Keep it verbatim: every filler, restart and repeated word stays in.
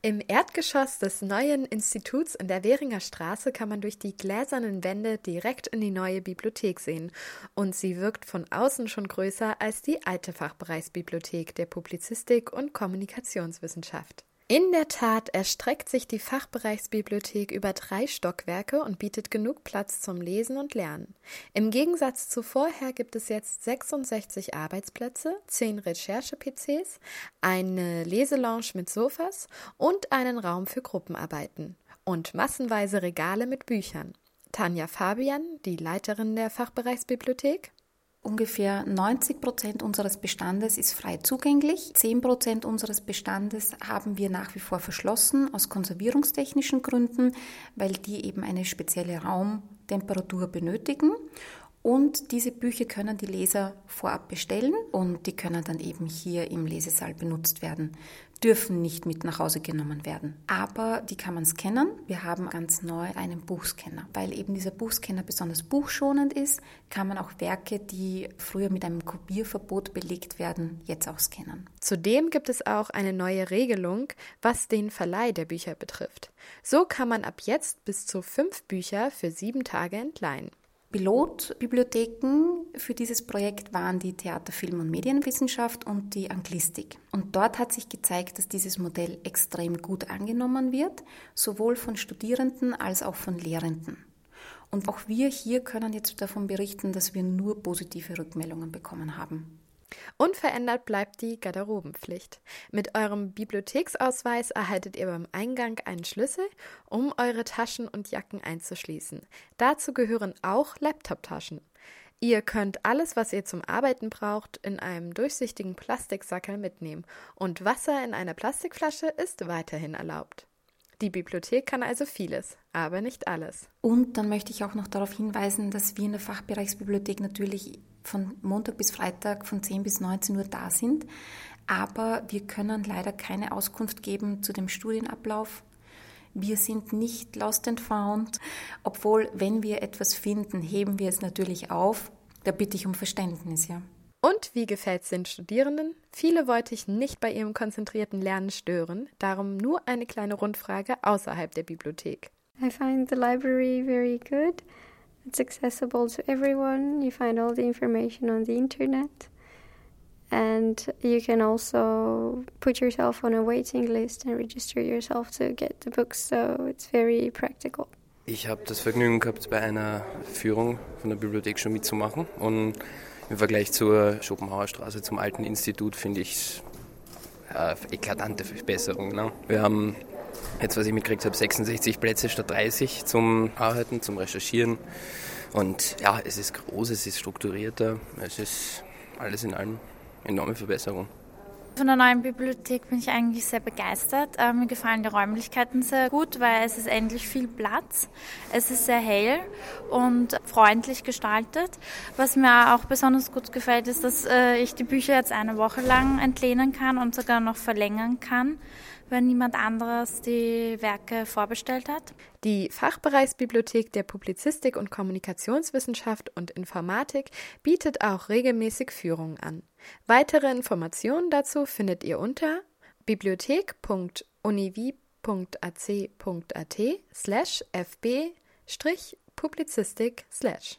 Im Erdgeschoss des neuen Instituts in der Währinger Straße kann man durch die gläsernen Wände direkt in die neue Bibliothek sehen. Und sie wirkt von außen schon größer als die alte Fachbereichsbibliothek der Publizistik und Kommunikationswissenschaft. In der Tat erstreckt sich die Fachbereichsbibliothek über drei Stockwerke und bietet genug Platz zum Lesen und Lernen. Im Gegensatz zu vorher gibt es jetzt sechsundsechzig Arbeitsplätze, zehn Recherche-P Cs, eine Leselounge mit Sofas und einen Raum für Gruppenarbeiten und massenweise Regale mit Büchern. Tanja Fabian, die Leiterin der Fachbereichsbibliothek: Ungefähr neunzig Prozent unseres Bestandes ist frei zugänglich. zehn Prozent unseres Bestandes haben wir nach wie vor verschlossen aus konservierungstechnischen Gründen, weil die eben eine spezielle Raumtemperatur benötigen. Und diese Bücher können die Leser vorab bestellen und die können dann eben hier im Lesesaal benutzt werden, dürfen nicht mit nach Hause genommen werden. Aber die kann man scannen. Wir haben ganz neu einen Buchscanner. Weil eben dieser Buchscanner besonders buchschonend ist, kann man auch Werke, die früher mit einem Kopierverbot belegt werden, jetzt auch scannen. Zudem gibt es auch eine neue Regelung, was den Verleih der Bücher betrifft. So kann man ab jetzt bis zu fünf Bücher für sieben Tage entleihen. Pilotbibliotheken für dieses Projekt waren die Theater-, Film- und Medienwissenschaft und die Anglistik. Und dort hat sich gezeigt, dass dieses Modell extrem gut angenommen wird, sowohl von Studierenden als auch von Lehrenden. Und auch wir hier können jetzt davon berichten, dass wir nur positive Rückmeldungen bekommen haben. Unverändert bleibt die Garderobenpflicht. Mit eurem Bibliotheksausweis erhaltet ihr beim Eingang einen Schlüssel, um eure Taschen und Jacken einzuschließen. Dazu gehören auch Laptoptaschen. Ihr könnt alles, was ihr zum Arbeiten braucht, in einem durchsichtigen Plastiksackerl mitnehmen und Wasser in einer Plastikflasche ist weiterhin erlaubt. Die Bibliothek kann also vieles, aber nicht alles. Und dann möchte ich auch noch darauf hinweisen, dass wir in der Fachbereichsbibliothek natürlich von Montag bis Freitag von zehn bis neunzehn Uhr da sind, aber wir können leider keine Auskunft geben zu dem Studienablauf. Wir sind nicht lost and found, obwohl, wenn wir etwas finden, heben wir es natürlich auf. Da bitte ich um Verständnis, ja. Und wie gefällt es den Studierenden? Viele wollte ich nicht bei ihrem konzentrierten Lernen stören, darum nur eine kleine Rundfrage außerhalb der Bibliothek. I find the library very good. It's accessible to everyone. You find all the information on the internet. And you can also put yourself on a waiting list and register yourself to get the books, so it's very practical. Ich habe das Vergnügen gehabt, bei einer Führung von der Bibliothek schon mitzumachen. Und im Vergleich zur Schopenhauerstraße, zum alten Institut, finde ich es eine eklatante Verbesserung. Ne? Wir haben jetzt, was ich mitgekriegt habe, sechsundsechzig Plätze statt dreißig zum Arbeiten, zum Recherchieren. Und ja, es ist groß, es ist strukturierter, es ist alles in allem eine enorme Verbesserung. Von der neuen Bibliothek bin ich eigentlich sehr begeistert. Äh, mir gefallen die Räumlichkeiten sehr gut, weil es ist endlich viel Platz. Es ist sehr hell und freundlich gestaltet. Was mir auch besonders gut gefällt, ist, dass äh, ich die Bücher jetzt eine Woche lang entlehnen kann und sogar noch verlängern kann, wenn niemand anderes die Werke vorbestellt hat. Die Fachbereichsbibliothek der Publizistik und Kommunikationswissenschaft und Informatik bietet auch regelmäßig Führungen an. Weitere Informationen dazu findet ihr unter bibliothek punkt univi punkt a c punkt a t slash f b Publizistik slash